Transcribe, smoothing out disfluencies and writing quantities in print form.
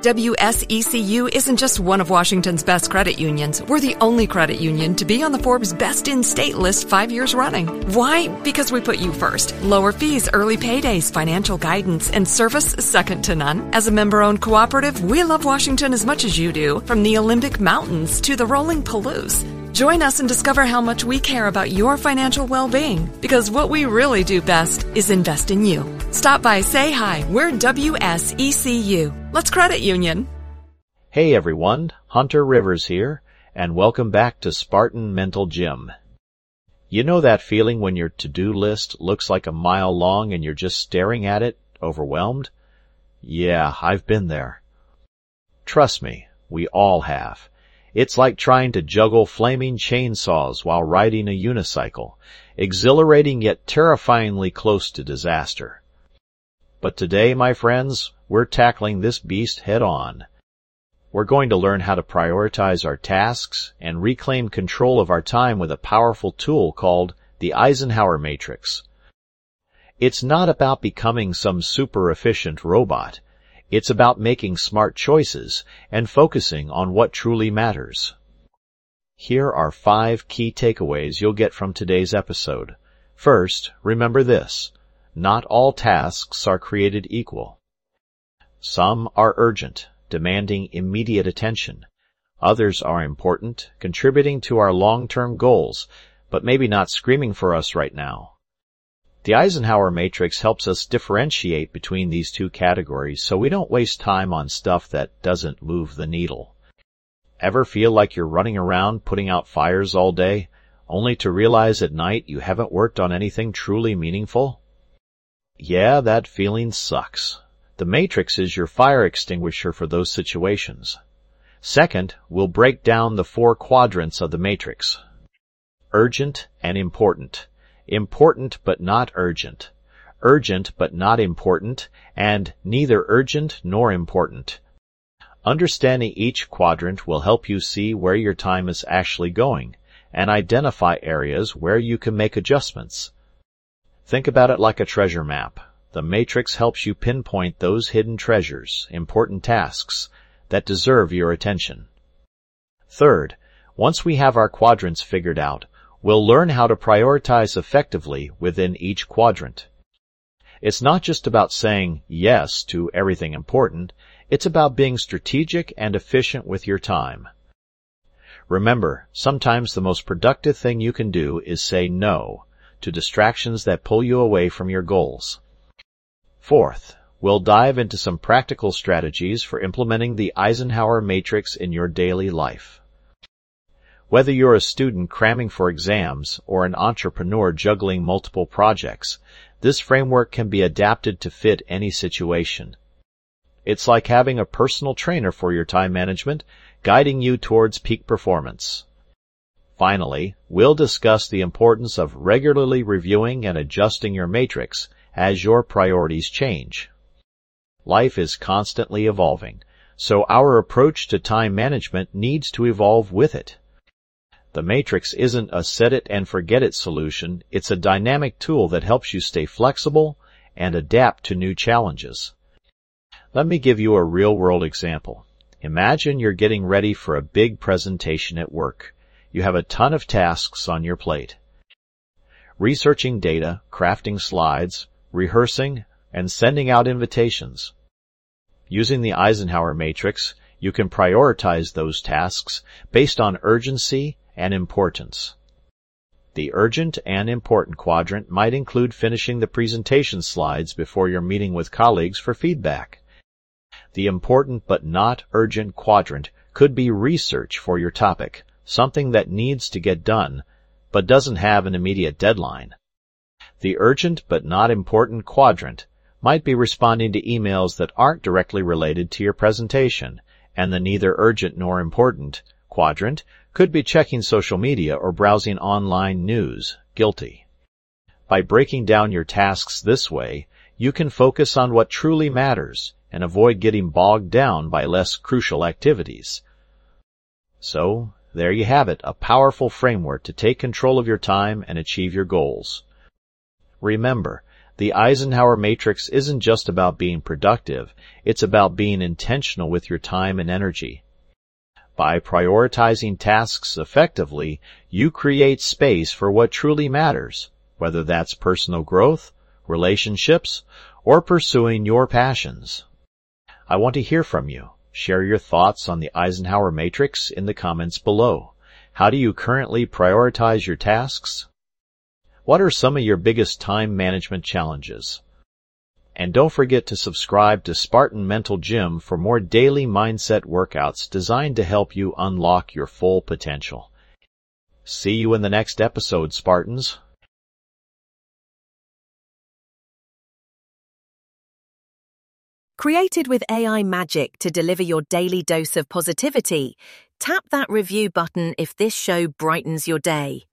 WSECU isn't just one of Washington's best credit unions. We're the only credit union to be on the Forbes Best in State list 5 years running. Why? Because we put you first. Lower fees, early paydays, financial guidance, and service second to none. As a member-owned cooperative, we love Washington as much as you do, from the Olympic Mountains to the rolling Palouse. Join us and discover how much we care about your financial well-being, because what we really do best is invest in you. Stop by, say hi. We're WSECU. Let's credit union. Hey everyone, Hunter Rivers here, and welcome back to Spartan Mental Gym. You know that feeling when your to-do list looks like a mile long and you're just staring at it, overwhelmed? Yeah, I've been there. Trust me, we all have. It's like trying to juggle flaming chainsaws while riding a unicycle, exhilarating yet terrifyingly close to disaster. But today, my friends, we're tackling this beast head on. We're going to learn how to prioritize our tasks and reclaim control of our time with a powerful tool called the Eisenhower Matrix. It's not about becoming some super efficient robot. It's about making smart choices and focusing on what truly matters. Here are 5 key takeaways you'll get from today's episode. First, remember this. Not all tasks are created equal. Some are urgent, demanding immediate attention. Others are important, contributing to our long-term goals, but maybe not screaming for us right now. The Eisenhower Matrix helps us differentiate between these two categories so we don't waste time on stuff that doesn't move the needle. Ever feel like you're running around putting out fires all day, only to realize at night you haven't worked on anything truly meaningful? Yeah, that feeling sucks. The Matrix is your fire extinguisher for those situations. Second, we'll break down the 4 quadrants of the Matrix. Urgent and important. Important but not urgent. Urgent but not important, and neither urgent nor important. Understanding each quadrant will help you see where your time is actually going, and identify areas where you can make adjustments. Think about it like a treasure map. The Matrix helps you pinpoint those hidden treasures, important tasks, that deserve your attention. Third, once we have our quadrants figured out, we'll learn how to prioritize effectively within each quadrant. It's not just about saying yes to everything important, it's about being strategic and efficient with your time. Remember, sometimes the most productive thing you can do is say no to distractions that pull you away from your goals. Fourth, we'll dive into some practical strategies for implementing the Eisenhower Matrix in your daily life. Whether you're a student cramming for exams or an entrepreneur juggling multiple projects, this framework can be adapted to fit any situation. It's like having a personal trainer for your time management, guiding you towards peak performance. Finally, we'll discuss the importance of regularly reviewing and adjusting your matrix as your priorities change. Life is constantly evolving, so our approach to time management needs to evolve with it. The Matrix isn't a set-it-and-forget-it solution, it's a dynamic tool that helps you stay flexible and adapt to new challenges. Let me give you a real-world example. Imagine you're getting ready for a big presentation at work. You have a ton of tasks on your plate. Researching data, crafting slides, rehearsing, and sending out invitations. Using the Eisenhower Matrix, you can prioritize those tasks based on urgency and importance. The urgent and important quadrant might include finishing the presentation slides before your meeting with colleagues for feedback. The important but not urgent quadrant could be research for your topic, something that needs to get done, but doesn't have an immediate deadline. The urgent but not important quadrant might be responding to emails that aren't directly related to your presentation, and the neither urgent nor important quadrant could be checking social media or browsing online news, guilty. By breaking down your tasks this way, you can focus on what truly matters and avoid getting bogged down by less crucial activities. So, there you have it, a powerful framework to take control of your time and achieve your goals. Remember, The Eisenhower Matrix isn't just about being productive, it's about being intentional with your time and energy. By prioritizing tasks effectively, you create space for what truly matters, whether that's personal growth, relationships, or pursuing your passions. I want to hear from you. Share your thoughts on the Eisenhower Matrix in the comments below. How do you currently prioritize your tasks? What are some of your biggest time management challenges? And don't forget to subscribe to Spartan Mental Gym for more daily mindset workouts designed to help you unlock your full potential. See you in the next episode, Spartans. Created with AI magic to deliver your daily dose of positivity, tap that review button if this show brightens your day.